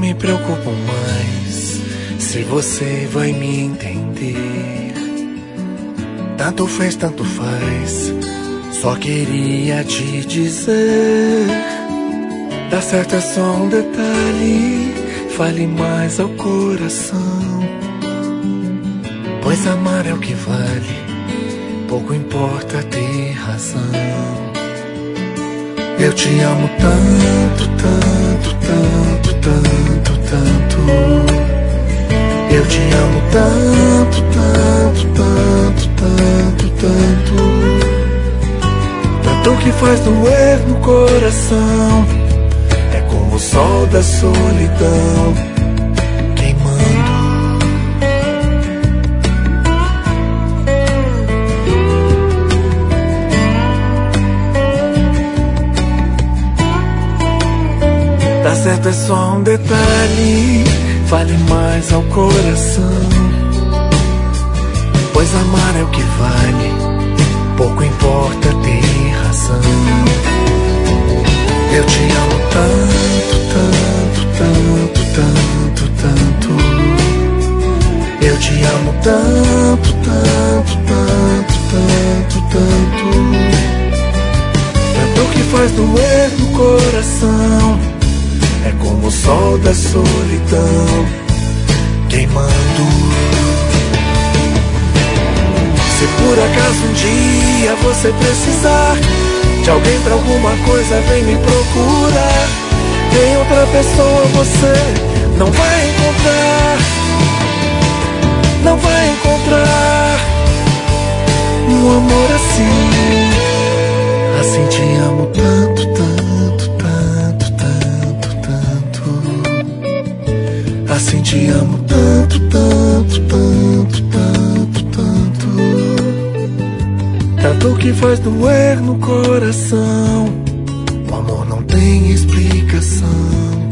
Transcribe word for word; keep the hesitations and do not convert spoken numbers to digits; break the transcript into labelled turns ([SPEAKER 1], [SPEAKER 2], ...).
[SPEAKER 1] me preocupo mais se você vai me entender. Tanto fez, tanto faz, só queria te dizer. Dá certo, é só um detalhe, fale mais ao coração. Pois amar é o que vale, pouco importa ter razão. Eu te amo tanto, tanto, tanto, tanto, tanto. Eu te amo tanto, tanto, tanto, tanto, tanto. Tanto que faz doer no coração. É como o sol da solidão queimando. Tá certo, é só um detalhe, fale mais ao coração. Pois amar é o que vale, pouco importa ter razão. Eu te amo tanto, tanto, tanto, tanto, tanto. Eu te amo tanto, tanto, tanto, tanto, tanto. Tanto que faz doer no coração. É como o sol da solidão queimando. Se por acaso um dia você precisar de alguém pra alguma coisa, vem me procurar. Tem outra pessoa você não vai encontrar. Não vai encontrar um amor assim. Assim te amo tanto, tanto, tanto, tanto, tanto. Assim te amo tanto, tanto, tanto, tanto, tanto. Tanto que faz doer no coração. O amor não tem explicação.